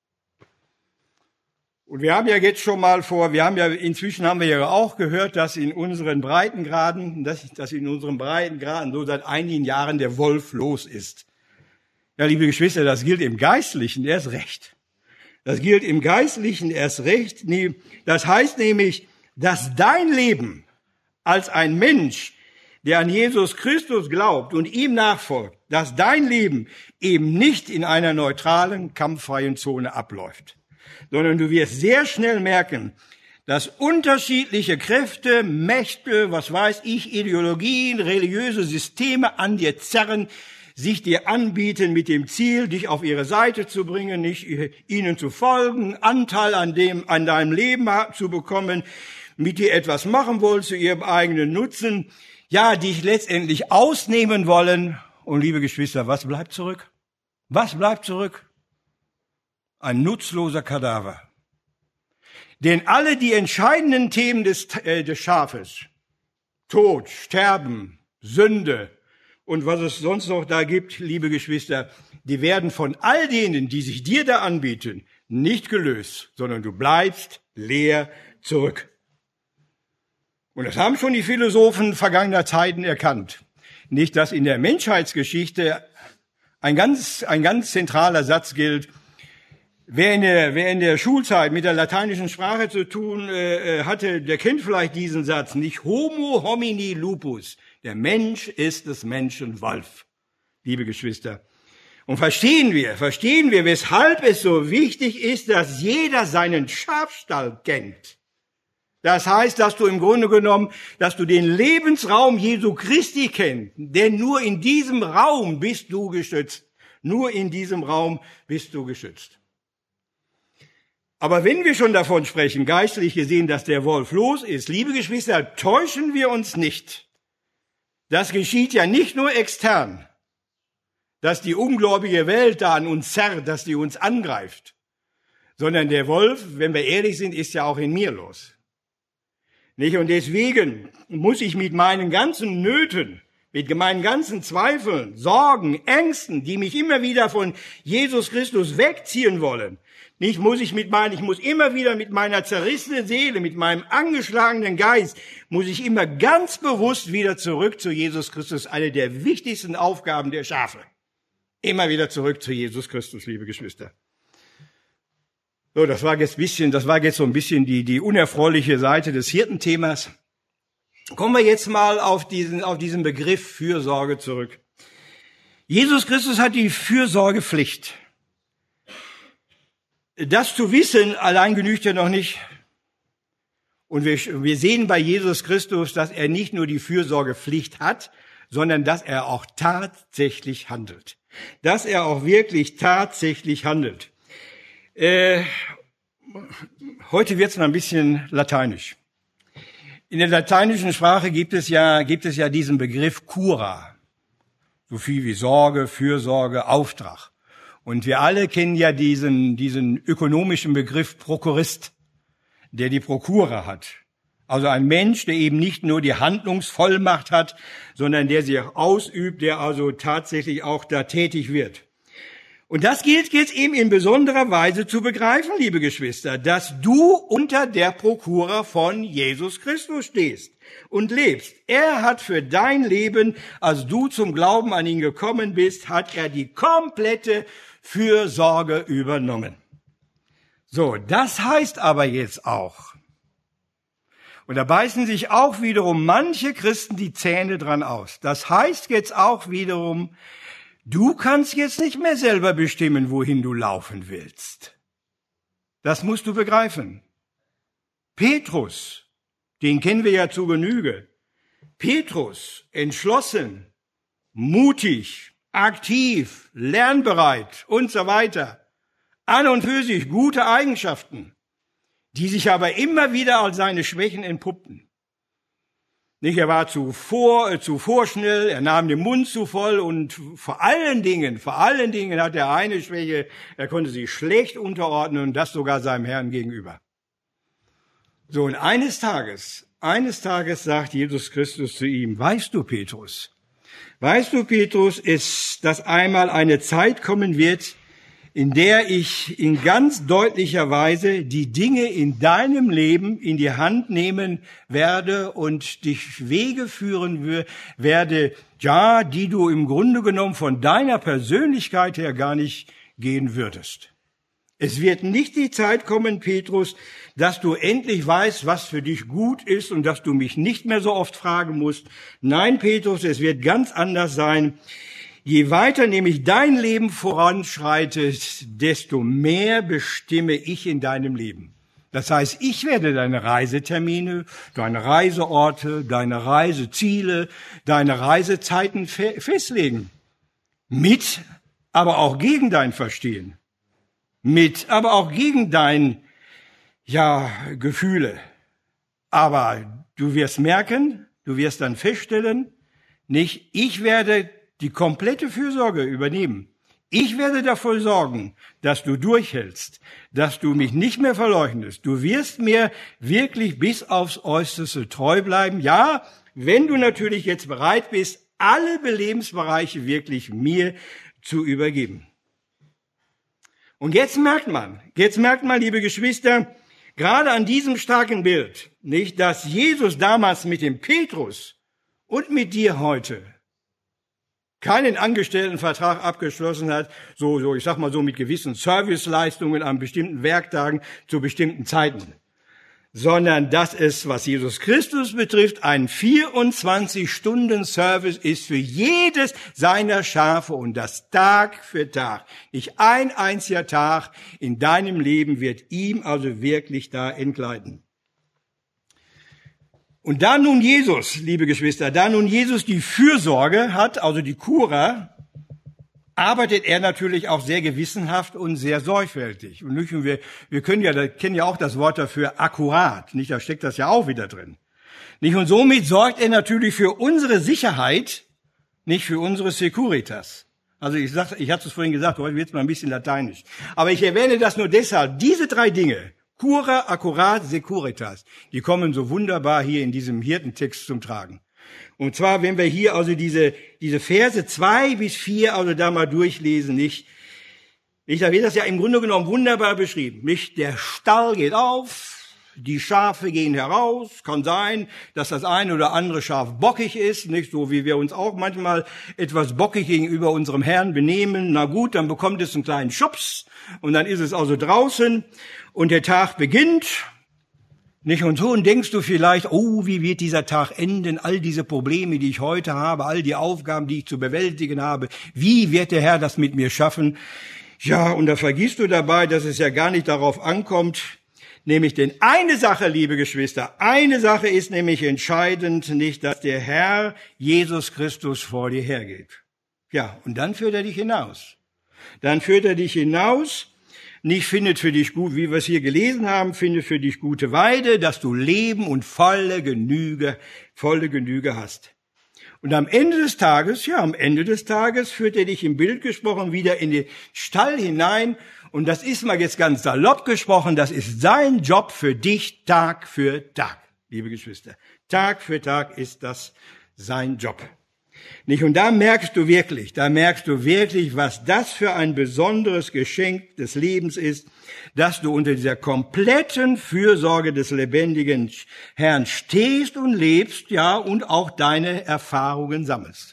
Und wir haben ja jetzt schon mal vor, wir haben ja, inzwischen haben wir ja auch gehört, dass in unseren Breitengraden, dass, dass in unseren Breitengraden so seit einigen Jahren der Wolf los ist. Ja, liebe Geschwister, das gilt im Geistlichen erst recht. Das gilt im Geistlichen erst recht. Das heißt nämlich, dass dein Leben als ein Mensch, der an Jesus Christus glaubt und ihm nachfolgt, dass dein Leben eben nicht in einer neutralen, kampffreien Zone abläuft, sondern du wirst sehr schnell merken, dass unterschiedliche Kräfte, Mächte, was weiß ich, Ideologien, religiöse Systeme an dir zerren, sich dir anbieten mit dem Ziel, dich auf ihre Seite zu bringen, nicht ihnen zu folgen, Anteil an dem, an deinem Leben zu bekommen, mit dir etwas machen wollen zu ihrem eigenen Nutzen, ja, dich letztendlich ausnehmen wollen. Und liebe Geschwister, was bleibt zurück? Was bleibt zurück? Ein nutzloser Kadaver. Denn alle die entscheidenden Themen des, äh, des Schafes, Tod, Sterben, Sünde und was es sonst noch da gibt, liebe Geschwister, die werden von all denen, die sich dir da anbieten, nicht gelöst, sondern du bleibst leer zurück. Und das haben schon die Philosophen vergangener Zeiten erkannt. Nicht, dass in der Menschheitsgeschichte ein ganz, ein ganz zentraler Satz gilt. Wer in der, wer in der Schulzeit mit der lateinischen Sprache zu tun äh, hatte, der kennt vielleicht diesen Satz, nicht Homo homini lupus. Der Mensch ist des Menschen Wolf, liebe Geschwister. Und verstehen wir, verstehen wir, weshalb es so wichtig ist, dass jeder seinen Schafstall kennt. Das heißt, dass du im Grunde genommen, dass du den Lebensraum Jesu Christi kennst, denn nur in diesem Raum bist du geschützt. Nur in diesem Raum bist du geschützt. Aber wenn wir schon davon sprechen, geistlich gesehen, dass der Wolf los ist, liebe Geschwister, täuschen wir uns nicht. Das geschieht ja nicht nur extern, dass die ungläubige Welt da an uns zerrt, dass die uns angreift, sondern der Wolf, wenn wir ehrlich sind, ist ja auch in mir los. Nicht? Und deswegen muss ich mit meinen ganzen Nöten, mit meinen ganzen Zweifeln, Sorgen, Ängsten, die mich immer wieder von Jesus Christus wegziehen wollen, nicht muss ich mit meinen, ich muss immer wieder mit meiner zerrissenen Seele, mit meinem angeschlagenen Geist, muss ich immer ganz bewusst wieder zurück zu Jesus Christus, eine der wichtigsten Aufgaben der Schafe. Immer wieder zurück zu Jesus Christus, liebe Geschwister. So, das war jetzt bisschen, das war jetzt so ein bisschen die, die unerfreuliche Seite des Hirtenthemas. Kommen wir jetzt mal auf diesen, auf diesen Begriff Fürsorge zurück. Jesus Christus hat die Fürsorgepflicht. Das zu wissen allein genügt ja noch nicht. Und wir, wir sehen bei Jesus Christus, dass er nicht nur die Fürsorgepflicht hat, sondern dass er auch tatsächlich handelt. Dass er auch wirklich tatsächlich handelt. Äh, heute wird's noch ein bisschen lateinisch. In der lateinischen Sprache gibt es ja, gibt es ja diesen Begriff cura. So viel wie Sorge, Fürsorge, Auftrag. Und wir alle kennen ja diesen, diesen ökonomischen Begriff Prokurist, der die Prokura hat. Also ein Mensch, der eben nicht nur die Handlungsvollmacht hat, sondern der sie auch ausübt, der also tatsächlich auch da tätig wird. Und das gilt jetzt eben in besonderer Weise zu begreifen, liebe Geschwister, dass du unter der Prokura von Jesus Christus stehst und lebst. Er hat für dein Leben, als du zum Glauben an ihn gekommen bist, hat er die komplette Fürsorge übernommen. So, das heißt aber jetzt auch, und da beißen sich auch wiederum manche Christen die Zähne dran aus. Das heißt jetzt auch wiederum, du kannst jetzt nicht mehr selber bestimmen, wohin du laufen willst. Das musst du begreifen. Petrus, den kennen wir ja zu Genüge. Petrus, entschlossen, mutig, aktiv, lernbereit und so weiter. An und für sich gute Eigenschaften, die sich aber immer wieder als seine Schwächen entpuppten. Nicht, er war zu vor, äh, zu vorschnell, er nahm den Mund zu voll und vor allen Dingen, vor allen Dingen hat er eine Schwäche, er konnte sich schlecht unterordnen und das sogar seinem Herrn gegenüber. So, und eines Tages, eines Tages sagt Jesus Christus zu ihm, weißt du, Petrus, weißt du, Petrus, ist, dass einmal eine Zeit kommen wird, in der ich in ganz deutlicher Weise die Dinge in deinem Leben in die Hand nehmen werde und dich Wege führen werde, ja, die du im Grunde genommen von deiner Persönlichkeit her gar nicht gehen würdest. Es wird nicht die Zeit kommen, Petrus, dass du endlich weißt, was für dich gut ist und dass du mich nicht mehr so oft fragen musst. Nein, Petrus, es wird ganz anders sein. Je weiter nämlich dein Leben voranschreitet, desto mehr bestimme ich in deinem Leben. Das heißt, ich werde deine Reisetermine, deine Reiseorte, deine Reiseziele, deine Reisezeiten fe- festlegen. Mit, aber auch gegen dein Verstehen. Mit, aber auch gegen dein, ja, Gefühle. Aber du wirst merken, du wirst dann feststellen, nicht, ich werde die komplette Fürsorge übernehmen. Ich werde dafür sorgen, dass du durchhältst, dass du mich nicht mehr verleugnest. Du wirst mir wirklich bis aufs Äußerste treu bleiben. Ja, wenn du natürlich jetzt bereit bist, alle Lebensbereiche wirklich mir zu übergeben. Und jetzt merkt man, jetzt merkt man, liebe Geschwister, gerade an diesem starken Bild, nicht, dass Jesus damals mit dem Petrus und mit dir heute keinen Angestelltenvertrag abgeschlossen hat, so, so, ich sag mal so mit gewissen Serviceleistungen an bestimmten Werktagen zu bestimmten Zeiten. sondern dass es, was Jesus Christus betrifft, ein vierundzwanzig-Stunden-Service ist für jedes seiner Schafe und das Tag für Tag. Nicht ein einziger Tag in deinem Leben wird ihm also wirklich da entgleiten. Und da nun Jesus, liebe Geschwister, da nun Jesus die Fürsorge hat, also die Cura, arbeitet er natürlich auch sehr gewissenhaft und sehr sorgfältig. Und wir, wir können ja, kennen ja auch das Wort dafür akkurat, nicht? Da steckt das ja auch wieder drin. Nicht? Und somit sorgt er natürlich für unsere Sicherheit, nicht für unsere Securitas. Also ich sag, ich hatte es vorhin gesagt, heute wird es mal ein bisschen lateinisch. Aber ich erwähne das nur deshalb. Diese drei Dinge, Cura, Accurat, Securitas, die kommen so wunderbar hier in diesem Hirtentext zum Tragen. Und zwar, wenn wir hier also diese, diese Verse zwei bis vier also da mal durchlesen, nicht? Nicht, da wird das ja im Grunde genommen wunderbar beschrieben, nicht? Der Stall geht auf, die Schafe gehen heraus, kann sein, dass das eine oder andere Schaf bockig ist, nicht? So wie wir uns auch manchmal etwas bockig gegenüber unserem Herrn benehmen. Na gut, dann bekommt es einen kleinen Schubs und dann ist es also draußen und der Tag beginnt. Nicht? Und so, und denkst du vielleicht, oh, wie wird dieser Tag enden? All diese Probleme, die ich heute habe, all die Aufgaben, die ich zu bewältigen habe, wie wird der Herr das mit mir schaffen? Ja, und da vergisst du dabei, dass es ja gar nicht darauf ankommt, nämlich denn eine Sache, liebe Geschwister, eine Sache ist nämlich entscheidend, nicht, dass der Herr Jesus Christus vor dir hergeht. Ja, und dann führt er dich hinaus. Dann führt er dich hinaus. Nicht findet für dich gut, wie wir es hier gelesen haben, findet für dich gute Weide, dass du Leben und volle Genüge, volle Genüge hast. Und am Ende des Tages, ja, am Ende des Tages führt er dich im Bild gesprochen wieder in den Stall hinein. Und das ist mal jetzt ganz salopp gesprochen, das ist sein Job für dich Tag für Tag, liebe Geschwister. Tag für Tag ist das sein Job. Nicht? Und da merkst du wirklich, da merkst du wirklich, was das für ein besonderes Geschenk des Lebens ist, dass du unter dieser kompletten Fürsorge des lebendigen Herrn stehst und lebst, ja, und auch deine Erfahrungen sammelst.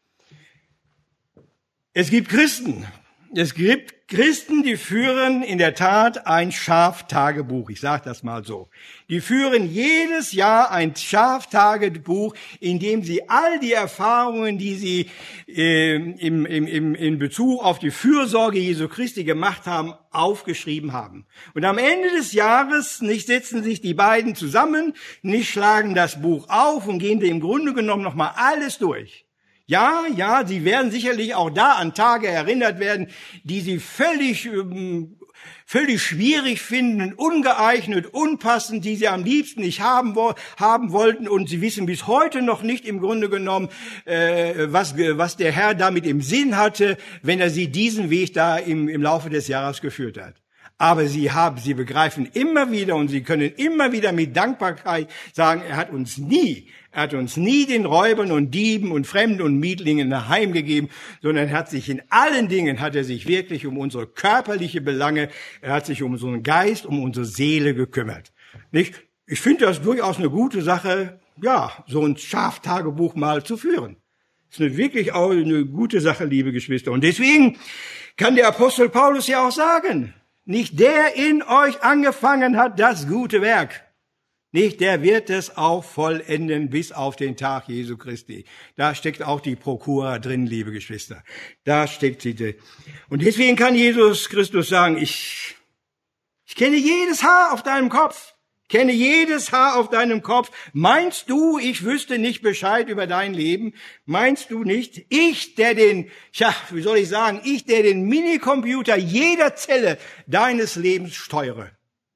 Es gibt Christen, es gibt Christen, die führen in der Tat ein Schaftagebuch. Ich sage das mal so. Die führen jedes Jahr ein Schaftagebuch, in dem sie all die Erfahrungen, die sie äh, im, im, im, in Bezug auf die Fürsorge Jesu Christi gemacht haben, aufgeschrieben haben. Und am Ende des Jahres nicht setzen sich die beiden zusammen, nicht schlagen das Buch auf und gehen im Grunde genommen nochmal alles durch. Ja, ja, sie werden sicherlich auch da an Tage erinnert werden, die sie völlig, ähm, völlig schwierig finden, ungeeignet, unpassend, die sie am liebsten nicht haben, wo, haben wollten. Und sie wissen bis heute noch nicht im Grunde genommen, äh, was, was der Herr damit im Sinn hatte, wenn er sie diesen Weg da im, im Laufe des Jahres geführt hat. Aber sie haben, sie begreifen immer wieder und sie können immer wieder mit Dankbarkeit sagen, er hat uns nie, er hat uns nie den Räubern und Dieben und Fremden und Mietlingen heimgegeben, sondern er hat sich in allen Dingen, hat er sich wirklich um unsere körperliche Belange, er hat sich um unseren Geist, um unsere Seele gekümmert. Nicht? Ich finde das durchaus eine gute Sache, ja, so ein Schaftagebuch mal zu führen. Das ist eine wirklich auch eine gute Sache, liebe Geschwister. Und deswegen kann der Apostel Paulus ja auch sagen, nicht der in euch angefangen hat, das gute Werk. Nicht der wird es auch vollenden bis auf den Tag Jesu Christi. Da steckt auch die Prokura drin, liebe Geschwister. Da steckt sie drin. Und deswegen kann Jesus Christus sagen, ich, ich kenne jedes Haar auf deinem Kopf. Kenne jedes Haar auf deinem Kopf. Meinst du, ich wüsste nicht Bescheid über dein Leben? Meinst du nicht? Ich, der den, ja, wie soll ich sagen, ich, der den Minicomputer jeder Zelle deines Lebens steuere.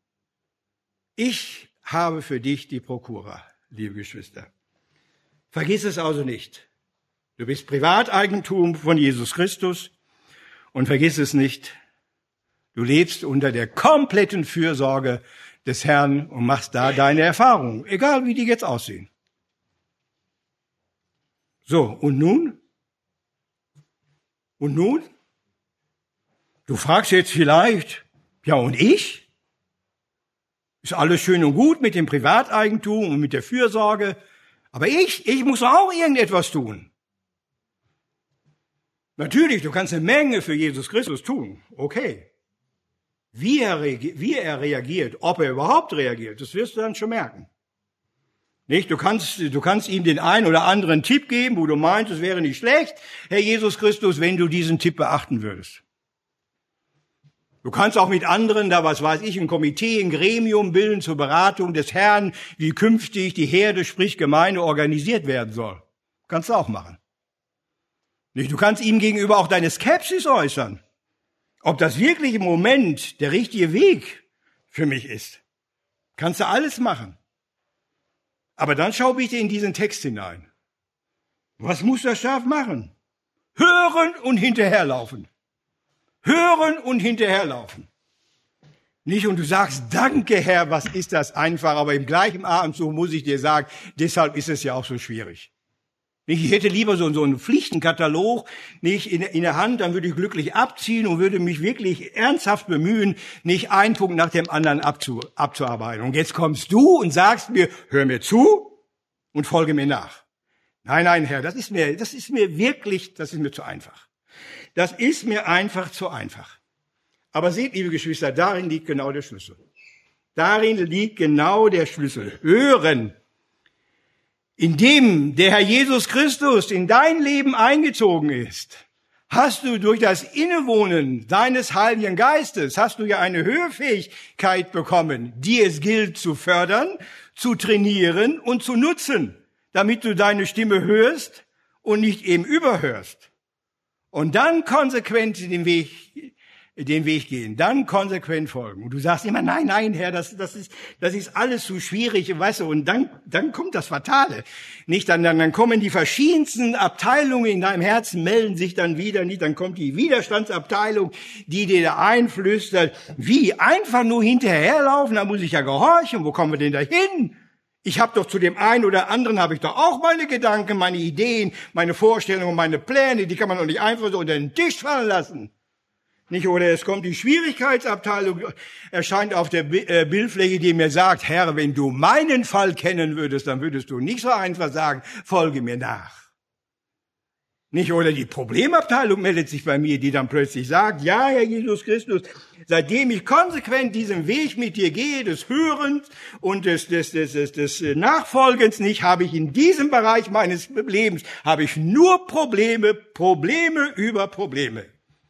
Ich habe für dich die Prokura, liebe Geschwister. Vergiss es also nicht. Du bist Privateigentum von Jesus Christus und vergiss es nicht. Du lebst unter der kompletten Fürsorge des Herrn und machst da deine Erfahrungen, egal wie die jetzt aussehen. So, und nun? Und nun? Du fragst jetzt vielleicht, ja und ich? Ist alles schön und gut mit dem Privateigentum und mit der Fürsorge, aber ich, ich muss auch irgendetwas tun. Natürlich, du kannst eine Menge für Jesus Christus tun, okay. Wie er, wie er reagiert, ob er überhaupt reagiert, das wirst du dann schon merken. Nicht? Du kannst, du kannst ihm den einen oder anderen Tipp geben, wo du meinst, es wäre nicht schlecht, Herr Jesus Christus, wenn du diesen Tipp beachten würdest. Du kannst auch mit anderen, da was weiß ich, ein Komitee, ein Gremium bilden zur Beratung des Herrn, wie künftig die Herde, sprich Gemeinde, organisiert werden soll. Kannst du auch machen. Nicht? Du kannst ihm gegenüber auch deine Skepsis äußern, ob das wirklich im Moment der richtige Weg für mich ist. Kannst du alles machen. Aber dann schau bitte in diesen Text hinein. Was muss das Schaf machen? Hören und hinterherlaufen. Hören und hinterherlaufen. Nicht, und du sagst, danke Herr, was ist das einfach, aber im gleichen Atemzug muss ich dir sagen, deshalb ist es ja auch so schwierig. Ich hätte lieber so, so einen Pflichtenkatalog nicht in, in der Hand, dann würde ich glücklich abziehen und würde mich wirklich ernsthaft bemühen, nicht einen Punkt nach dem anderen abzu, abzuarbeiten. Und jetzt kommst du und sagst mir, hör mir zu und folge mir nach. Nein, nein, Herr, das ist mir, das ist mir wirklich, das ist mir zu einfach. Das ist mir einfach zu einfach. Aber seht, liebe Geschwister, darin liegt genau der Schlüssel. Darin liegt genau der Schlüssel. Hören. Indem der Herr Jesus Christus in dein Leben eingezogen ist, hast du durch das Innewohnen deines Heiligen Geistes, hast du ja eine Hörfähigkeit bekommen, die es gilt zu fördern, zu trainieren und zu nutzen, damit du deine Stimme hörst und nicht eben überhörst. Und dann konsequent den Weg den Weg gehen, dann konsequent folgen. Und du sagst immer, nein, nein, Herr, das, das ist, das ist alles zu schwierig, weißt du, und dann, dann kommt das Fatale. Nicht, dann, dann, dann kommen die verschiedensten Abteilungen in deinem Herzen, melden sich dann wieder, nicht, dann kommt die Widerstandsabteilung, die dir da einflüstert, wie, einfach nur hinterherlaufen, da muss ich ja gehorchen, wo kommen wir denn da hin? Ich habe doch zu dem einen oder anderen, habe ich doch auch meine Gedanken, meine Ideen, meine Vorstellungen, meine Pläne, die kann man doch nicht einfach so unter den Tisch fallen lassen. Nicht, oder es kommt die Schwierigkeitsabteilung, erscheint auf der Bildfläche, die mir sagt, Herr, wenn du meinen Fall kennen würdest, dann würdest du nicht so einfach sagen, folge mir nach. Nicht, oder die Problemabteilung meldet sich bei mir, die dann plötzlich sagt, ja, Herr Jesus Christus, seitdem ich konsequent diesen Weg mit dir gehe, des Hörens und des, des, des, des, des Nachfolgens nicht, habe ich in diesem Bereich meines Lebens, habe ich nur Probleme, Probleme über Probleme.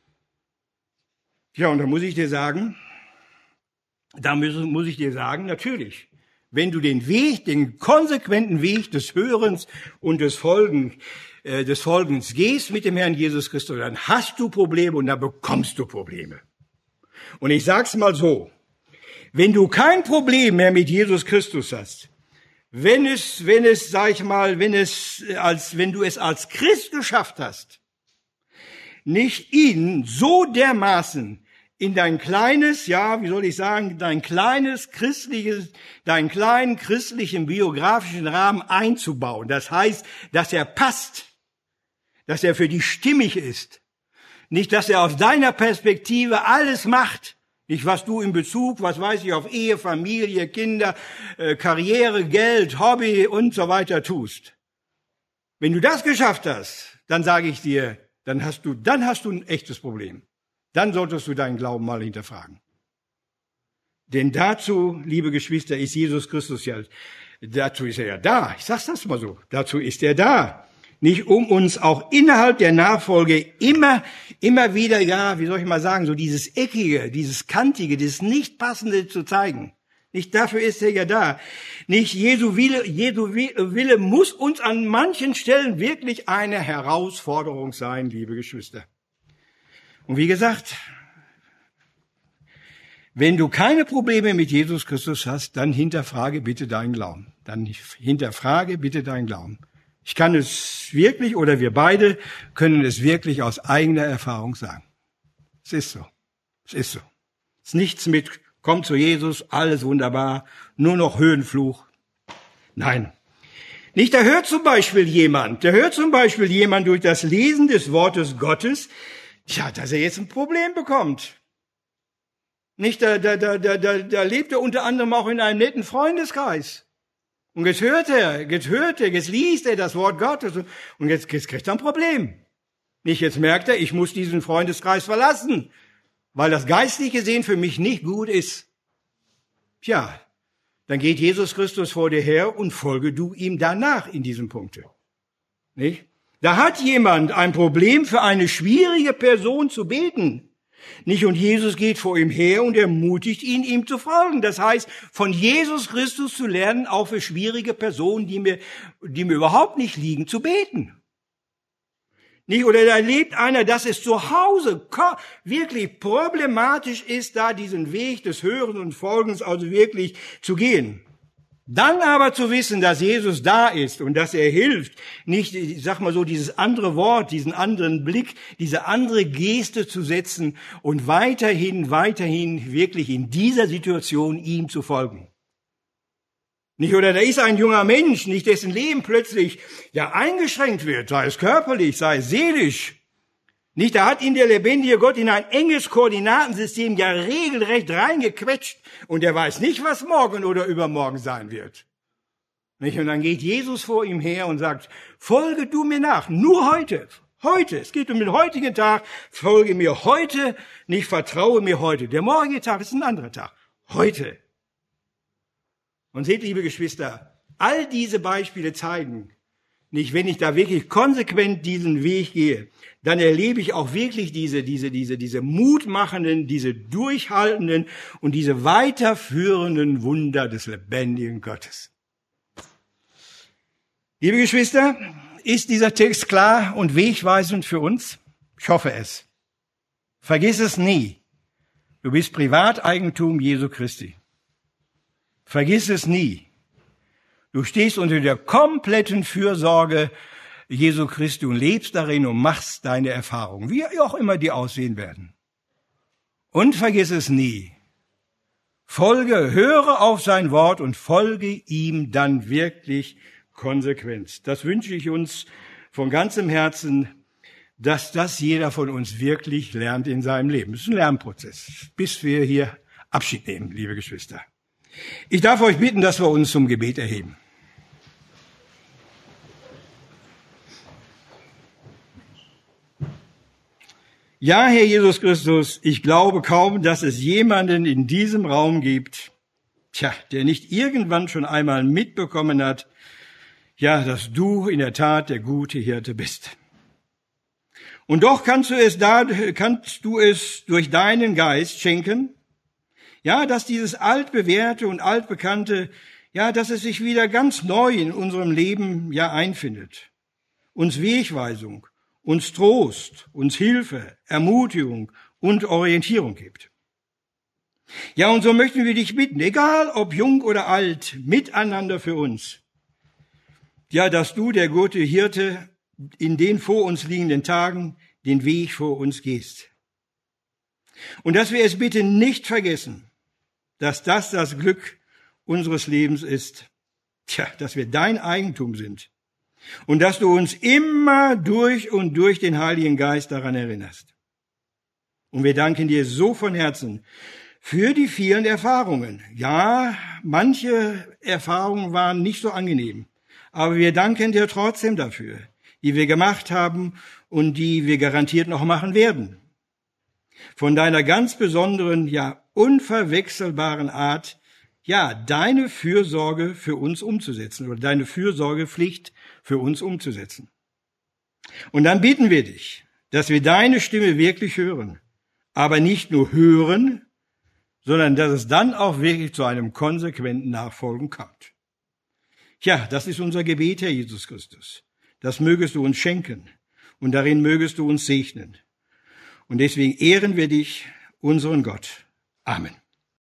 Ja, und da muss ich dir sagen, da muss, muss ich dir sagen, natürlich, wenn du den Weg, den konsequenten Weg des Hörens und des Folgen, äh, des Folgens gehst mit dem Herrn Jesus Christus, dann hast du Probleme und dann bekommst du Probleme. Und ich sag's mal so, wenn du kein Problem mehr mit Jesus Christus hast, wenn es, wenn es, sag ich mal, wenn es, als, wenn du es als Christ geschafft hast, nicht ihn so dermaßen in dein kleines, ja, wie soll ich sagen, dein kleines christliches, deinen kleinen christlichen biografischen Rahmen einzubauen. Das heißt, dass er passt, dass er für dich stimmig ist. Nicht, dass er aus deiner Perspektive alles macht. Nicht, was du in Bezug, was weiß ich, auf Ehe, Familie, Kinder, äh, Karriere, Geld, Hobby und so weiter tust. Wenn du das geschafft hast, dann sage ich dir, dann hast du, dann hast du ein echtes Problem. Dann solltest du deinen Glauben mal hinterfragen. Denn dazu, liebe Geschwister, ist Jesus Christus ja, dazu ist er ja da. Ich sag's das mal so. Dazu ist er da. Nicht um uns auch innerhalb der Nachfolge immer, immer wieder, ja, wie soll ich mal sagen, so dieses Eckige, dieses Kantige, dieses Nicht-Passende zu zeigen. Nicht dafür ist er ja da. Nicht Jesu Wille, Jesu Wille muss uns an manchen Stellen wirklich eine Herausforderung sein, liebe Geschwister. Und wie gesagt, wenn du keine Probleme mit Jesus Christus hast, dann hinterfrage bitte deinen Glauben. Dann hinterfrage bitte deinen Glauben. Ich kann es wirklich, oder wir beide können es wirklich aus eigener Erfahrung sagen. Es ist so. Es ist so. Es ist nichts mit, komm zu Jesus, alles wunderbar, nur noch Höhenfluch. Nein. Nicht, da hört zum Beispiel jemand, da hört zum Beispiel jemand durch das Lesen des Wortes Gottes, ja, dass er jetzt ein Problem bekommt. Nicht, da, da, da, da, da, da lebt er unter anderem auch in einem netten Freundeskreis. Und jetzt hört er, jetzt hört er, jetzt liest er das Wort Gottes und jetzt, jetzt kriegt er ein Problem. Nicht, jetzt merkt er, ich muss diesen Freundeskreis verlassen. weil das geistlich gesehen für mich nicht gut ist. Tja, dann geht Jesus Christus vor dir her und folge du ihm danach in diesem Punkte. Nicht? Da hat jemand ein Problem, für eine schwierige Person zu beten. Nicht? Und Jesus geht vor ihm her und ermutigt ihn, ihm zu folgen. Das heißt, von Jesus Christus zu lernen, auch für schwierige Personen, die mir, die mir überhaupt nicht liegen, zu beten. Nicht? Oder da lebt einer, dass es zu Hause wirklich problematisch ist, da diesen Weg des Hörens und Folgens also wirklich zu gehen. Dann aber zu wissen, dass Jesus da ist und dass er hilft, nicht, ich sag mal so, dieses andere Wort, diesen anderen Blick, diese andere Geste zu setzen und weiterhin, weiterhin wirklich in dieser Situation ihm zu folgen. Nicht, oder da ist ein junger Mensch, nicht, dessen Leben plötzlich ja eingeschränkt wird, sei es körperlich, sei es seelisch. Nicht, da hat ihn der lebendige Gott in ein enges Koordinatensystem ja regelrecht reingequetscht und er weiß nicht, was morgen oder übermorgen sein wird. Nicht, und dann geht Jesus vor ihm her und sagt, folge du mir nach, nur heute, heute, es geht um den heutigen Tag, folge mir heute, nicht vertraue mir heute. Der morgige Tag ist ein anderer Tag, heute. Und seht, liebe Geschwister, all diese Beispiele zeigen, nicht, wenn ich da wirklich konsequent diesen Weg gehe, dann erlebe ich auch wirklich diese, diese, diese, diese mutmachenden, diese durchhaltenden und diese weiterführenden Wunder des lebendigen Gottes. Liebe Geschwister, ist dieser Text klar und wegweisend für uns? Ich hoffe es. Vergiss es nie. Du bist Privateigentum Jesu Christi. Vergiss es nie. Du stehst unter der kompletten Fürsorge Jesu Christi und lebst darin und machst deine Erfahrungen, wie auch immer die aussehen werden. Und vergiss es nie. Folge, höre auf sein Wort und folge ihm dann wirklich konsequent. Das wünsche ich uns von ganzem Herzen, dass das jeder von uns wirklich lernt in seinem Leben. Es ist ein Lernprozess, bis wir hier Abschied nehmen, liebe Geschwister. Ich darf euch bitten, dass wir uns zum Gebet erheben. Ja, Herr Jesus Christus, ich glaube kaum, dass es jemanden in diesem Raum gibt, tja, der nicht irgendwann schon einmal mitbekommen hat, ja, dass du in der Tat der gute Hirte bist. Und doch kannst du es da, kannst du es durch deinen Geist schenken, ja, dass dieses altbewährte und altbekannte, ja, dass es sich wieder ganz neu in unserem Leben ja einfindet. Uns Wegweisung, uns Trost, uns Hilfe, Ermutigung und Orientierung gibt. Ja, und so möchten wir dich bitten, egal ob jung oder alt, miteinander für uns. Ja, dass du, der gute Hirte, in den vor uns liegenden Tagen den Weg vor uns gehst. Und dass wir es bitte nicht vergessen, dass das das Glück unseres Lebens ist. Tja, dass wir dein Eigentum sind. Und dass du uns immer durch und durch den Heiligen Geist daran erinnerst. Und wir danken dir so von Herzen für die vielen Erfahrungen. Ja, manche Erfahrungen waren nicht so angenehm. Aber wir danken dir trotzdem dafür, die wir gemacht haben und die wir garantiert noch machen werden. Von deiner ganz besonderen, ja unverwechselbaren Art, ja, deine Fürsorge für uns umzusetzen oder deine Fürsorgepflicht für uns umzusetzen. Und dann bitten wir dich, dass wir deine Stimme wirklich hören, aber nicht nur hören, sondern dass es dann auch wirklich zu einem konsequenten Nachfolgen kommt. Tja, das ist unser Gebet, Herr Jesus Christus. Das mögest du uns schenken und darin mögest du uns segnen. Und deswegen ehren wir dich, unseren Gott. Amen.